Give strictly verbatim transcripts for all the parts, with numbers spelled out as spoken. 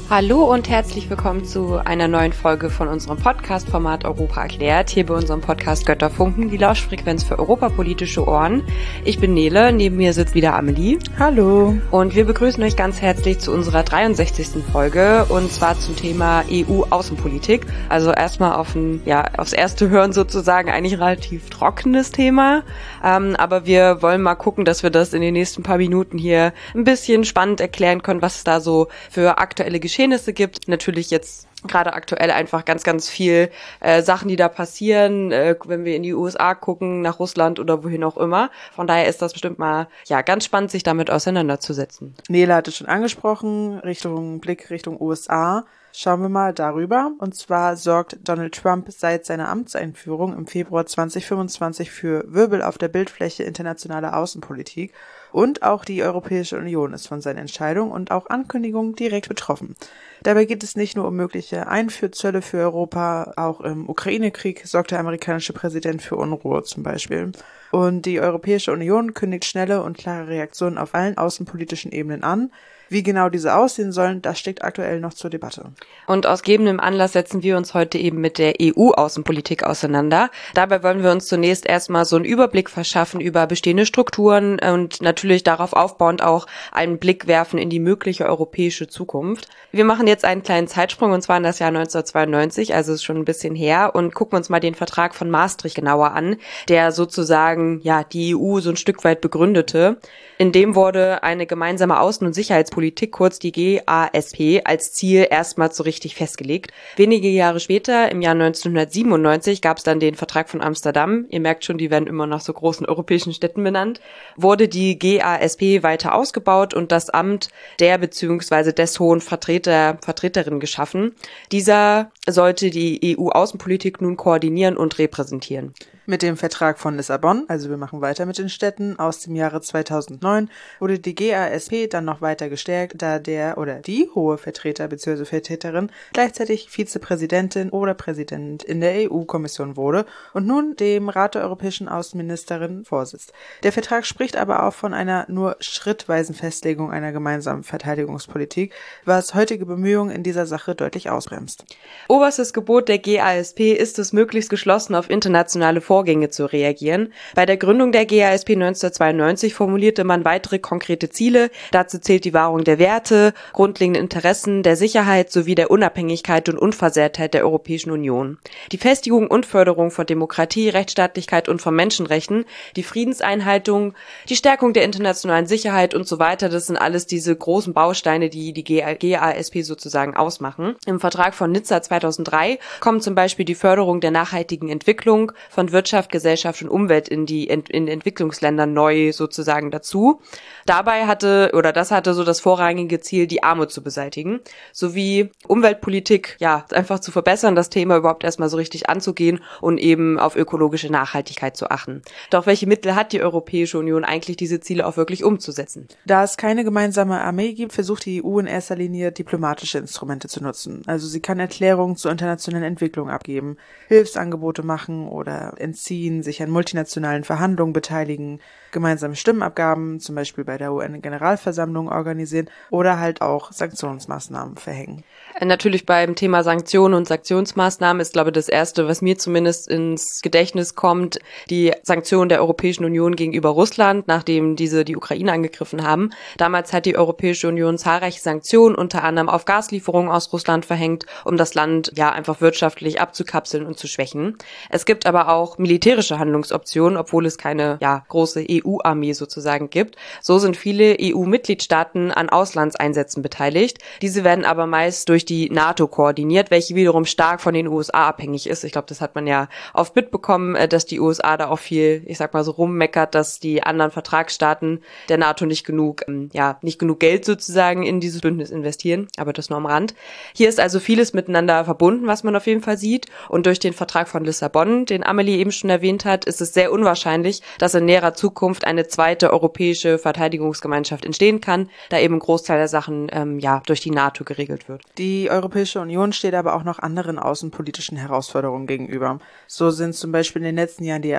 Hallo und herzlich willkommen zu einer neuen Folge von unserem Podcast-Format Europa erklärt. Hier bei unserem Podcast Götterfunken, die Lauschfrequenz für europapolitische Ohren. Ich bin Nele, neben mir sitzt wieder Amelie. Hallo. Und wir begrüßen euch ganz herzlich zu unserer dreiundsechzigsten Folge und zwar zum Thema E U-Außenpolitik. Also erstmal auf ein, ja, aufs erste Hören sozusagen eigentlich ein relativ trockenes Thema. Ähm, aber wir wollen mal gucken, dass wir das in den nächsten paar Minuten hier ein bisschen spannend erklären können, was es da so für aktuelle Geschehnisse gibt. Natürlich jetzt gerade aktuell einfach ganz, ganz viel äh, Sachen, die da passieren, äh, wenn wir in die U S A gucken, nach Russland oder wohin auch immer. Von daher ist das bestimmt mal ja ganz spannend, sich damit auseinanderzusetzen. Nele hat es schon angesprochen, Richtung Blick Richtung U S A. Schauen wir mal darüber. Und zwar sorgt Donald Trump seit seiner Amtseinführung im Februar zweitausendfünfundzwanzig für Wirbel auf der Bildfläche internationaler Außenpolitik. Und auch die Europäische Union ist von seinen Entscheidungen und auch Ankündigungen direkt betroffen. Dabei geht es nicht nur um mögliche Einfuhrzölle für Europa, auch im Ukraine-Krieg sorgt der amerikanische Präsident für Unruhe zum Beispiel. Und die Europäische Union kündigt schnelle und klare Reaktionen auf allen außenpolitischen Ebenen an. Wie genau diese aussehen sollen, das steht aktuell noch zur Debatte. Und aus gegebenen Anlass setzen wir uns heute eben mit der E U-Außenpolitik auseinander. Dabei wollen wir uns zunächst erstmal so einen Überblick verschaffen über bestehende Strukturen und natürlich darauf aufbauend auch einen Blick werfen in die mögliche europäische Zukunft. Wir machen jetzt einen kleinen Zeitsprung und zwar in das Jahr neunzehnhundertzweiundneunzig, also ist schon ein bisschen her, und gucken uns mal den Vertrag von Maastricht genauer an, der sozusagen ja die E U so ein Stück weit begründete. In dem wurde eine gemeinsame Außen- und Sicherheitspolitik, kurz die G A S P, als Ziel erstmals so richtig festgelegt. Wenige Jahre später, im Jahr neunzehnhundertsiebenundneunzig, gab es dann den Vertrag von Amsterdam. Ihr merkt schon, die werden immer nach so großen europäischen Städten benannt. Wurde die G A S P weiter ausgebaut und das Amt der bzw. des Hohen Vertreter, Vertreterin geschaffen. Dieser sollte die E U-Außenpolitik nun koordinieren und repräsentieren. Mit dem Vertrag von Lissabon, also wir machen weiter mit den Städten, aus dem Jahre zweitausendneun, wurde die G A S P dann noch weiter gestärkt, da der oder die hohe Vertreter bzw. Vertreterin gleichzeitig Vizepräsidentin oder Präsident in der E U-Kommission wurde und nun dem Rat der europäischen Außenministerin vorsitzt. Der Vertrag spricht aber auch von einer nur schrittweisen Festlegung einer gemeinsamen Verteidigungspolitik, was heutige Bemühungen in dieser Sache deutlich ausbremst. Oberstes Gebot der G A S P ist es, möglichst geschlossen auf internationale Vorgänge Vorgänge zu reagieren. Bei der Gründung der G A S P neunzehnhundertzweiundneunzig formulierte man weitere konkrete Ziele. Dazu zählt die Wahrung der Werte, grundlegenden Interessen, der Sicherheit sowie der Unabhängigkeit und Unversehrtheit der Europäischen Union. Die Festigung und Förderung von Demokratie, Rechtsstaatlichkeit und von Menschenrechten, die Friedenseinhaltung, die Stärkung der internationalen Sicherheit und so weiter, das sind alles diese großen Bausteine, die die G A S P sozusagen ausmachen. Im Vertrag von Nizza zweitausenddrei kommen zum Beispiel die Förderung der nachhaltigen Entwicklung von Wirtschaft, Gesellschaft und Umwelt in die Ent- in Entwicklungsländern neu sozusagen dazu. Dabei hatte oder das hatte so das vorrangige Ziel, die Armut zu beseitigen, sowie Umweltpolitik ja einfach zu verbessern, das Thema überhaupt erstmal so richtig anzugehen und eben auf ökologische Nachhaltigkeit zu achten. Doch welche Mittel hat die Europäische Union eigentlich, diese Ziele auch wirklich umzusetzen? Da es keine gemeinsame Armee gibt, versucht die E U in erster Linie diplomatische Instrumente zu nutzen. Also sie kann Erklärungen zur internationalen Entwicklung abgeben, Hilfsangebote machen oder entziehen, sich an multinationalen Verhandlungen beteiligen, gemeinsame Stimmenabgaben, zum Beispiel bei der U N-Generalversammlung organisieren oder halt auch Sanktionsmaßnahmen verhängen. Natürlich beim Thema Sanktionen und Sanktionsmaßnahmen ist, glaube ich, das Erste, was mir zumindest ins Gedächtnis kommt, die Sanktionen der Europäischen Union gegenüber Russland, nachdem diese die Ukraine angegriffen haben. Damals hat die Europäische Union zahlreiche Sanktionen, unter anderem auf Gaslieferungen aus Russland verhängt, um das Land ja einfach wirtschaftlich abzukapseln und zu schwächen. Es gibt aber auch militärische Handlungsoptionen, obwohl es keine ja große E U-Armee sozusagen gibt. So sind viele E U-Mitgliedstaaten an Auslandseinsätzen beteiligt. Diese werden aber meist durch die NATO koordiniert, welche wiederum stark von den U S A abhängig ist. Ich glaube, das hat man ja oft mitbekommen, dass die U S A da auch viel, ich sag mal so rummeckert, dass die anderen Vertragsstaaten der NATO nicht genug, ja, nicht genug Geld sozusagen in dieses Bündnis investieren. Aber das nur am Rand. Hier ist also vieles miteinander verbunden, was man auf jeden Fall sieht. Und durch den Vertrag von Lissabon, den Amelie eben schon erwähnt hat, ist es sehr unwahrscheinlich, dass in näherer Zukunft eine zweite europäische Verteidigungsgemeinschaft entstehen kann, da eben ein Großteil der Sachen ähm, ja durch die NATO geregelt wird. Die Europäische Union steht aber auch noch anderen außenpolitischen Herausforderungen gegenüber. So sind zum Beispiel in den letzten Jahren die Erwartungen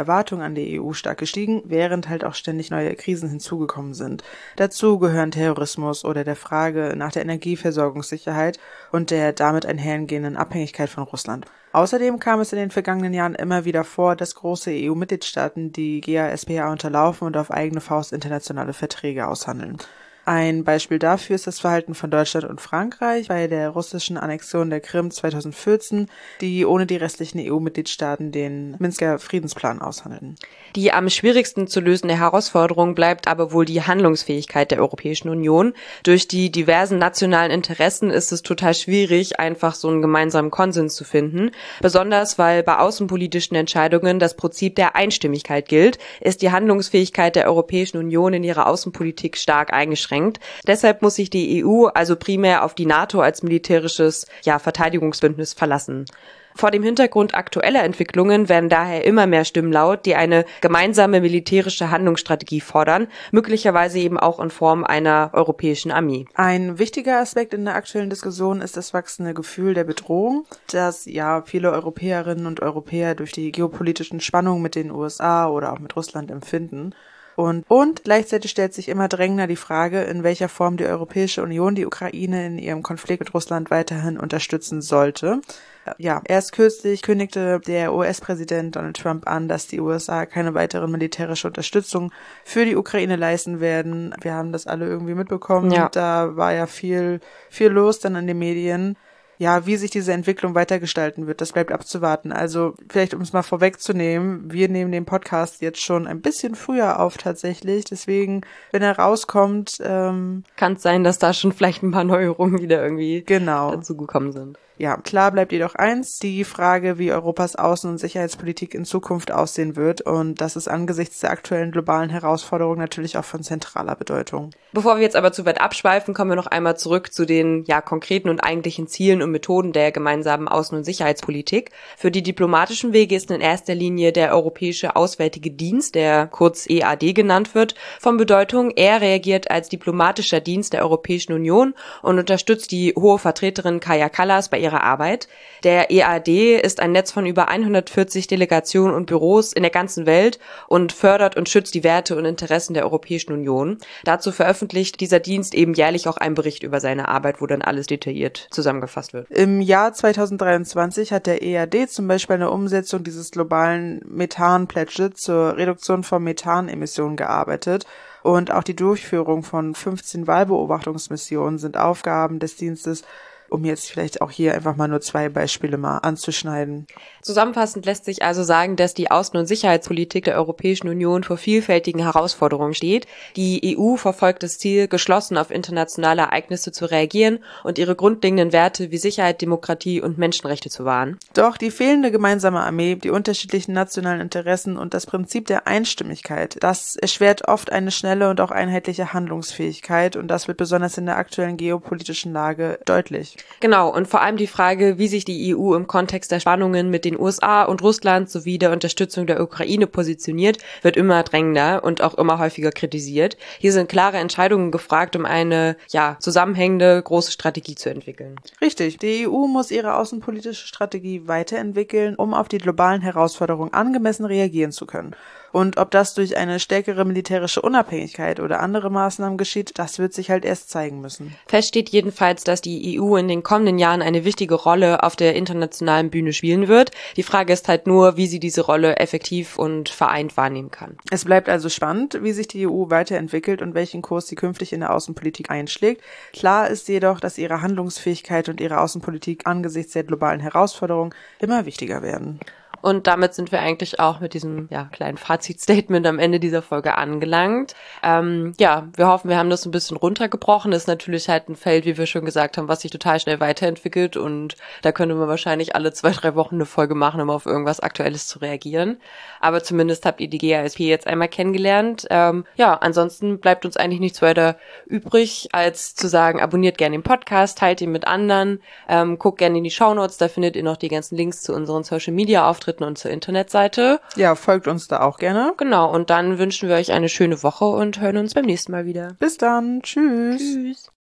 an die E U stark gestiegen, während halt auch ständig neue Krisen hinzugekommen sind. Dazu gehören Terrorismus oder der Frage nach der Energieversorgungssicherheit und der damit einhergehenden Abhängigkeit von Russland. Außerdem kam es in den vergangenen Jahren immer wieder vor, dass große E U-Mitgliedstaaten die G A S P A unterlaufen und auf eigene Faust internationale Verträge aushandeln. Ein Beispiel dafür ist das Verhalten von Deutschland und Frankreich bei der russischen Annexion der Krim zweitausendvierzehn, die ohne die restlichen E U-Mitgliedstaaten den Minsker Friedensplan aushandeln. Die am schwierigsten zu lösende Herausforderung bleibt aber wohl die Handlungsfähigkeit der Europäischen Union. Durch die diversen nationalen Interessen ist es total schwierig, einfach so einen gemeinsamen Konsens zu finden. Besonders weil bei außenpolitischen Entscheidungen das Prinzip der Einstimmigkeit gilt, ist die Handlungsfähigkeit der Europäischen Union in ihrer Außenpolitik stark eingeschränkt. Deshalb muss sich die E U also primär auf die NATO als militärisches ja, Verteidigungsbündnis verlassen. Vor dem Hintergrund aktueller Entwicklungen werden daher immer mehr Stimmen laut, die eine gemeinsame militärische Handlungsstrategie fordern, möglicherweise eben auch in Form einer europäischen Armee. Ein wichtiger Aspekt in der aktuellen Diskussion ist das wachsende Gefühl der Bedrohung, das ja viele Europäerinnen und Europäer durch die geopolitischen Spannungen mit den U S A oder auch mit Russland empfinden. Und, und gleichzeitig stellt sich immer drängender die Frage, in welcher Form die Europäische Union die Ukraine in ihrem Konflikt mit Russland weiterhin unterstützen sollte. Ja, erst kürzlich kündigte der U S-Präsident Donald Trump an, dass die U S A keine weitere militärische Unterstützung für die Ukraine leisten werden. Wir haben das alle irgendwie mitbekommen. Ja. Da war ja viel, viel los dann in den Medien. Ja, wie sich diese Entwicklung weitergestalten wird, das bleibt abzuwarten. Also vielleicht, um es mal vorwegzunehmen, wir nehmen den Podcast jetzt schon ein bisschen früher auf tatsächlich. Deswegen, wenn er rauskommt, ähm, kann es sein, dass da schon vielleicht ein paar Neuerungen wieder irgendwie genau. dazu gekommen sind. Ja, klar bleibt jedoch eins, die Frage, wie Europas Außen- und Sicherheitspolitik in Zukunft aussehen wird. Und das ist angesichts der aktuellen globalen Herausforderungen natürlich auch von zentraler Bedeutung. Bevor wir jetzt aber zu weit abschweifen, kommen wir noch einmal zurück zu den ja konkreten und eigentlichen Zielen und Methoden der gemeinsamen Außen- und Sicherheitspolitik. Für die diplomatischen Wege ist in erster Linie der Europäische Auswärtige Dienst, der kurz E A D genannt wird, von Bedeutung. Er reagiert als diplomatischer Dienst der Europäischen Union und unterstützt die hohe Vertreterin Kaja Kallas bei ihrer Arbeit. Der E A D ist ein Netz von über hundertvierzig Delegationen und Büros in der ganzen Welt und fördert und schützt die Werte und Interessen der Europäischen Union. Dazu veröffentlicht dieser Dienst eben jährlich auch einen Bericht über seine Arbeit, wo dann alles detailliert zusammengefasst wird. Im Jahr zweitausenddreiundzwanzig hat der E A D zum Beispiel an der Umsetzung dieses globalen Methan-Pledge zur Reduktion von Methanemissionen gearbeitet. Und auch die Durchführung von fünfzehn Wahlbeobachtungsmissionen sind Aufgaben des Dienstes, um jetzt vielleicht auch hier einfach mal nur zwei Beispiele mal anzuschneiden. Zusammenfassend lässt sich also sagen, dass die Außen- und Sicherheitspolitik der Europäischen Union vor vielfältigen Herausforderungen steht. Die E U verfolgt das Ziel, geschlossen auf internationale Ereignisse zu reagieren und ihre grundlegenden Werte wie Sicherheit, Demokratie und Menschenrechte zu wahren. Doch die fehlende gemeinsame Armee, die unterschiedlichen nationalen Interessen und das Prinzip der Einstimmigkeit, das erschwert oft eine schnelle und auch einheitliche Handlungsfähigkeit, und das wird besonders in der aktuellen geopolitischen Lage deutlich. Genau, und vor allem die Frage, wie sich die E U im Kontext der Spannungen mit den U S A und Russland sowie der Unterstützung der Ukraine positioniert, wird immer drängender und auch immer häufiger kritisiert. Hier sind klare Entscheidungen gefragt, um eine ja zusammenhängende große Strategie zu entwickeln. Richtig, die E U muss ihre außenpolitische Strategie weiterentwickeln, um auf die globalen Herausforderungen angemessen reagieren zu können. Und ob das durch eine stärkere militärische Unabhängigkeit oder andere Maßnahmen geschieht, das wird sich halt erst zeigen müssen. Fest steht jedenfalls, dass die E U in den kommenden Jahren eine wichtige Rolle auf der internationalen Bühne spielen wird. Die Frage ist halt nur, wie sie diese Rolle effektiv und vereint wahrnehmen kann. Es bleibt also spannend, wie sich die E U weiterentwickelt und welchen Kurs sie künftig in der Außenpolitik einschlägt. Klar ist jedoch, dass ihre Handlungsfähigkeit und ihre Außenpolitik angesichts der globalen Herausforderungen immer wichtiger werden. Und damit sind wir eigentlich auch mit diesem ja, kleinen Fazitstatement am Ende dieser Folge angelangt. Ähm, ja, wir hoffen, wir haben das ein bisschen runtergebrochen. Das ist natürlich halt ein Feld, wie wir schon gesagt haben, was sich total schnell weiterentwickelt. Und da könnte man wahrscheinlich alle zwei, drei Wochen eine Folge machen, um auf irgendwas Aktuelles zu reagieren. Aber zumindest habt ihr die G A S P jetzt einmal kennengelernt. Ähm, ja, ansonsten bleibt uns eigentlich nichts weiter übrig, als zu sagen, abonniert gerne den Podcast, teilt ihn mit anderen, ähm, guckt gerne in die Shownotes, da findet ihr noch die ganzen Links zu unseren Social-Media-Auftritten und zur Internetseite. Ja, folgt uns da auch gerne. Genau, und dann wünschen wir euch eine schöne Woche und hören uns beim nächsten Mal wieder. Bis dann. Tschüss. Tschüss.